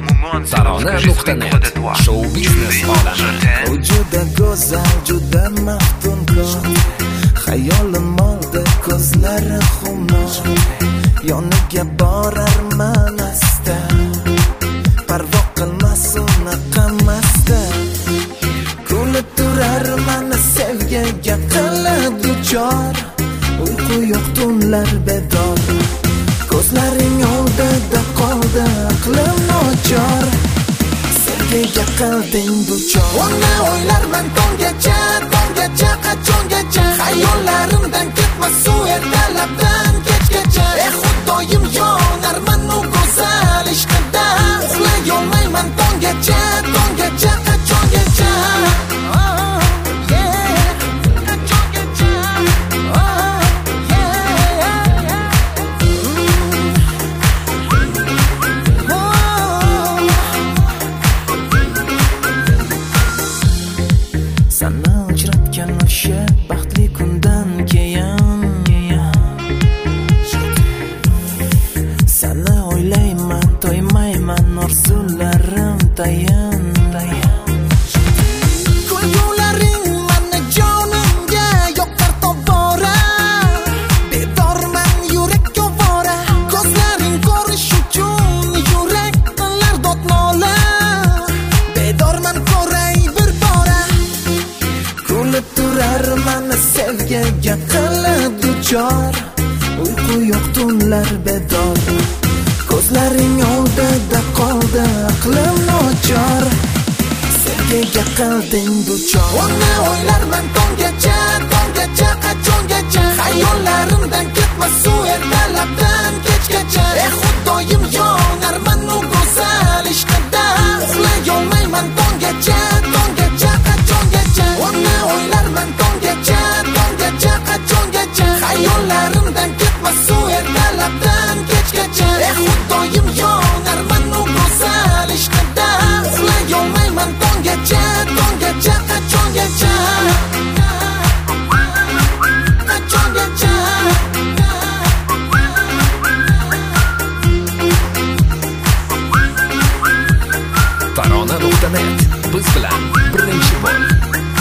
Tarona.net Show biznes olami. Juda go'zal, juda maftunkor, xayolim oldi ko'zlari xumor. Yoniga borarman asta, parvo qilmas unaqa masta. Kulib turar mani sevgiga qilib duchor, uyqu yo'q tunlar bedor. Ko'zlaring oldida qoldi aqlim nochor, sevgiga qilding duchor. Uni o'ylarman tonggacha, tonggacha, qachongacha. Xayollarimdan ketmas suv ertalabdan kechgacha. Xudoyim yonarman u go'zal ishqida, uxlay olmayman tonggacha, tonggacha, qachongacha. Sana uchratgan o'sha baxtli kundan keyin sana o'ylayman, to'ymayman, orzularim tayin. Kulgularing mani jonimga yoqar tobora, bedorman yurak ovora. Ko'zlaring ko'rish uchun yurak qilar dodnola, bedorman ko'ray bir bora. Kulib turar mani sevgiga qilib duchor, uyqu yo'q tunlar bedor. Ko'zlaring oldida qoldi aqlim nochor, sevgiga qilding duchor. Uni o'ylarman tonggacha, tonggacha, qachongacha. Xayollarimdan ketmas suv ertalabdan kechgacha. Xudoyim yonarman u go'zal ishqida, uxlay olmayman tonggacha, tonggacha, qachongacha. Uni o'ylarman tonggacha, tonggacha, qachongacha. Xayollarimdan ketmas suv ertalabdan kechgacha. Xudoyim yonarman u go'zal ishqida, uxlay olmayman tonggacha, tonggacha, qachongacha. Qachongacha. Tarona.net biz bilan birinchi bo'l.